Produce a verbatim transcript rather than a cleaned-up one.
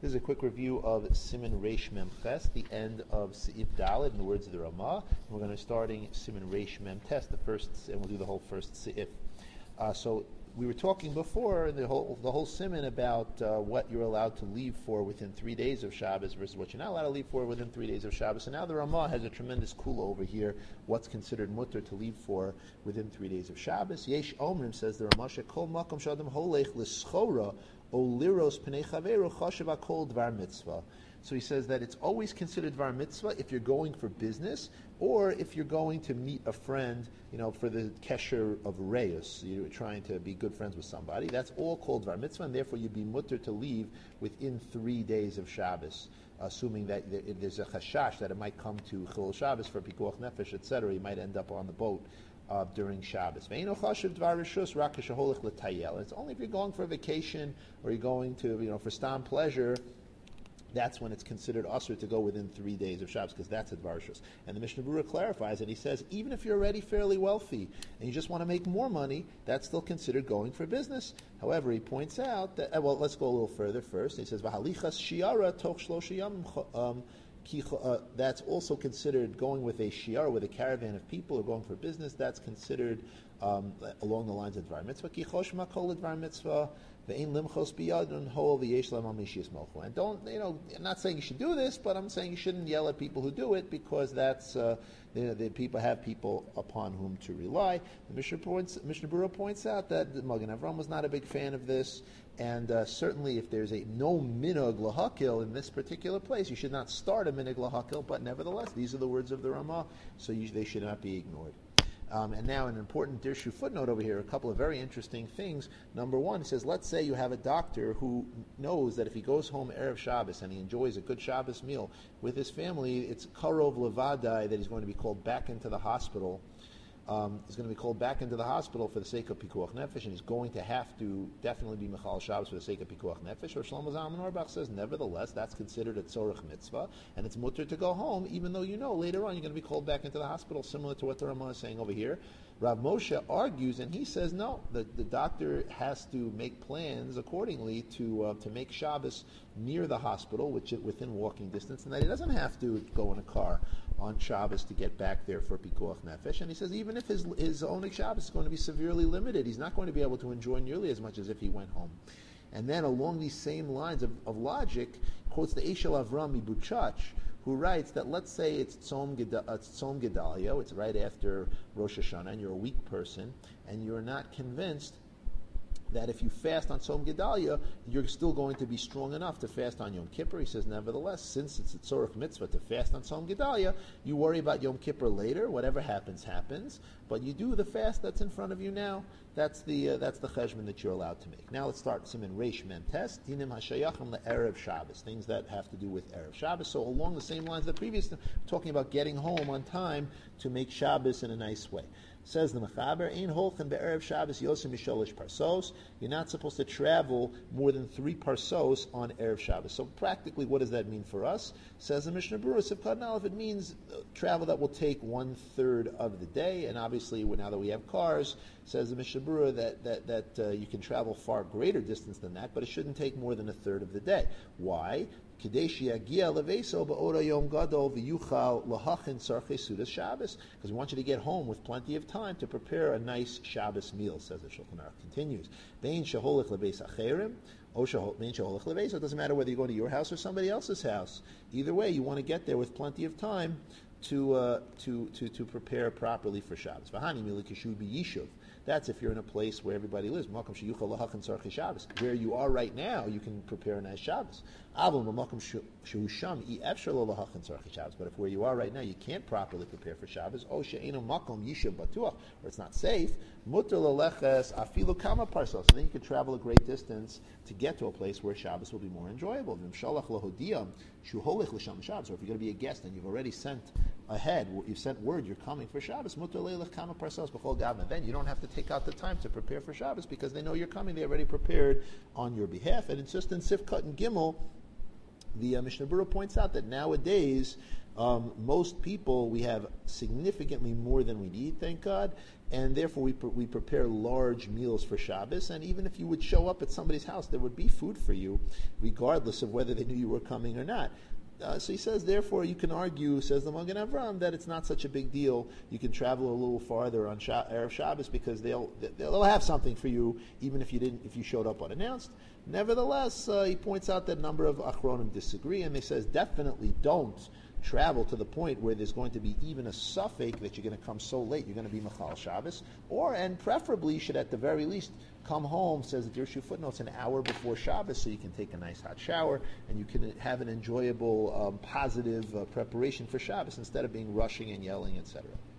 This is a quick review of Siman Reish Mem Ches, the end of Seif Daled, in the words of the Ramah. And we're going to be starting Siman Reish Mem Tes, the first, and we'll do the whole first Seif. Uh, so we were talking before the whole the whole Siman about uh, what you're allowed to leave for within three days of Shabbos versus what you're not allowed to leave for within three days of Shabbos. And now the Ramah has a tremendous kula over here. What's considered mutter to leave for within three days of Shabbos? Yesh Omrim, says the Ramah, shekol makom shadam holech l'schora o liros pnei chaveru chashav akol dvar mitzvah. So he says that it's always considered dvar mitzvah if you're going for business or if you're going to meet a friend, you know, for the kesher of reus, you're trying to be good friends with somebody. That's all called dvar mitzvah, and therefore you'd be mutter to leave within three days of Shabbos, assuming that if there's a chashash that it might come to Chil Shabbos for pikuach nefesh, et cetera. You might end up on the boat Uh, during Shabbos. It's only if you're going for a vacation or you're going to, you know, for stam pleasure, that's when it's considered usher to go within three days of Shabbos, because that's a dvar rishus. And the Mishnah Berurah clarifies it. He says, even if you're already fairly wealthy and you just want to make more money, that's still considered going for business. However, he points out that, well, let's go a little further first. He says, "V'halichas shiara toch shlosh yamim." Uh, that's also considered going with a shiar, with a caravan of people, or going for business. That's considered um, along the lines of dvar mitzvah. Ki choshma kol dvar mitzvah ve'ein limchos biyadun hol v'yesh lam amishias malchu. And don't, you know, I'm not saying you should do this, but I'm saying you shouldn't yell at people who do it, because that's uh, the, the people have people upon whom to rely. The Mishnah points, Mishnah Berurah points out that the Magen Avram was not a big fan of this. And uh, certainly if there's a no minog lahakil in this particular place, you should not start a minog lahakil, but nevertheless, these are the words of the Ramah, so you, they should not be ignored. Um, and now an important Dirshu footnote over here, a couple of very interesting things. Number one, he says, let's say you have a doctor who knows that if he goes home Erev Shabbos and he enjoys a good Shabbos meal with his family, it's karov levadai that he's going to be called back into the hospital. Um, he's going to be called back into the hospital for the sake of pikuach nefesh, and he's going to have to definitely be mechal Shabbos for the sake of pikuach nefesh. Or Shlomo Zalman Auerbach says, nevertheless, that's considered a tzorich mitzvah, and it's mutter to go home, even though you know later on you're going to be called back into the hospital, similar to what the Ramah is saying over here. Rav Moshe argues, and he says, no, the, the doctor has to make plans accordingly to uh, to make Shabbos near the hospital, which is within walking distance, and that he doesn't have to go in a car on Shabbos to get back there for pikuach nefesh. And he says even if his his own Shabbos is going to be severely limited, he's not going to be able to enjoy nearly as much as if he went home. And then along these same lines of, of logic, quotes the Eshel Avram Ibuchach, who writes that let's say it's Tzom Gedalia, it's right after Rosh Hashanah, and you're a weak person, and you're not convinced that if you fast on Tzom Gedalia, you're still going to be strong enough to fast on Yom Kippur. He says, nevertheless, since it's a tzorich mitzvah to fast on Tzom Gedalia, you worry about Yom Kippur later. Whatever happens, happens. But you do the fast that's in front of you now. That's the uh, that's the cheshbon that you're allowed to make. Now let's start Siman Reish Mem Tes, Dinim HaShayachim LeErev Shabbos, things that have to do with Erev Shabbos. So along the same lines that previous, talking about getting home on time to make Shabbos in a nice way. Says the Mechaber, Ein holchen be'erev Shabbos yosim misholish parsos. You're not supposed to travel more than three parsos on Erev Shabbos. So practically, what does that mean for us? Says the Mishnah Berurah, Sivkat Nalef, it means travel that will take one third of the day. And obviously, now that we have cars, says the Mishnah Berurah that that that uh, you can travel far greater distance than that, but it shouldn't take more than a third of the day. Why? Because we want you to get home with plenty of time to prepare a nice Shabbos meal, says the Shulchan Aruch. Continues. It doesn't matter whether you go to your house or somebody else's house. Either way, you want to get there with plenty of time to uh, to, to to prepare properly for Shabbos. That's if you're in a place where everybody lives. Where you are right now, you can prepare a nice Shabbos. But if where you are right now, you can't properly prepare for Shabbos, or it's not safe, so then you can travel a great distance to get to a place where Shabbos will be more enjoyable. Or if you're going to be a guest and you've already sent ahead, you've sent word you're coming for Shabbos, then you don't have to take out the time to prepare for Shabbos because they know you're coming. They already prepared on your behalf. And it's just in Sifkat and Gimel the uh, Mishnah Berurah points out that nowadays um, most people, we have significantly more than we need, thank God, and therefore we, pre- we prepare large meals for Shabbos, and even if you would show up at somebody's house, there would be food for you, regardless of whether they knew you were coming or not. Uh, so he says, therefore, you can argue, says the Magen Avram, that it's not such a big deal. You can travel a little farther on Sha- Erev Shabbos because they'll they'll have something for you, even if you didn't if you showed up unannounced. Nevertheless, uh, he points out that a number of Achronim disagree, and he says definitely don't travel to the point where there's going to be even a suffix that you're going to come so late you're going to be Machal Shabbos, or and preferably you should at the very least come home, says the Dirshu footnotes, an hour before Shabbos so you can take a nice hot shower and you can have an enjoyable, um, positive uh, preparation for Shabbos instead of being rushing and yelling, et cetera.